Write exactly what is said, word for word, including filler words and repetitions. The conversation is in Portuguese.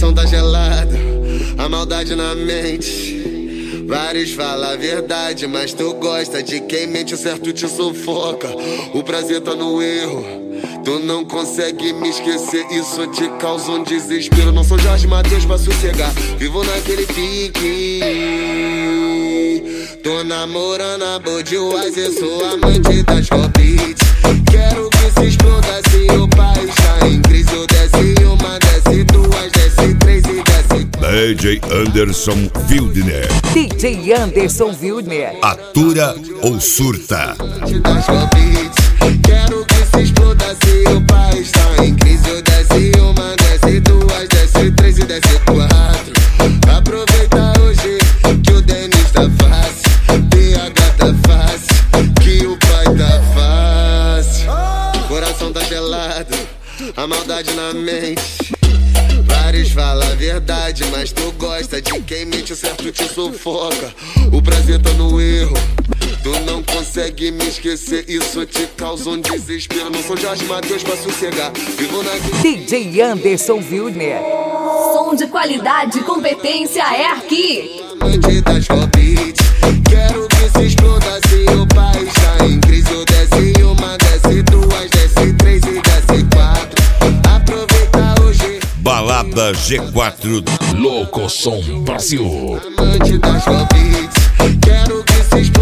coração tá gelado, a maldade na mente. Vários falam a verdade, mas tu gosta de quem mente, o certo te sufoca. O prazer tá no erro, tu não consegue me esquecer, isso te causa um desespero. Não sou Jorge Mateus pra sossegar, vivo naquele pique. Tô namorando a Budweiser, sou amante das Hobbits. Quero que se exploda se o país tá em crise. Eu desce uma, desce duas, desce três e desce quatro. D J Anderson Wildner. D J Anderson Wildner. Atura ou surta? Das Hobbits. Quero que se exploda se o país tá em crise. Eu desce uma, desce duas, desce três e desce quatro. Aproveita hoje que o Denis tá fácil, P H tá fácil, que o pai tá fácil. Coração tá gelado, a maldade na mente. Vários falam a verdade, mas tu gosta de quem mente, o certo te sufoca. O prazer tá no erro, tu não consegue me esquecer, isso te causa um desespero. Não sou Jorge Mateus pra sossegar, vivo na... D J Anderson Wildner. Som de qualidade e competência é aqui. Amante das Hobbits. Quero que se exploda se o país tá em crise. Eu desce uma, desce duas, desce três e desce quatro. Aproveita hoje. Balada G quatro. Louco Som Brasil. Amante das Hobbits. Quero que se exploda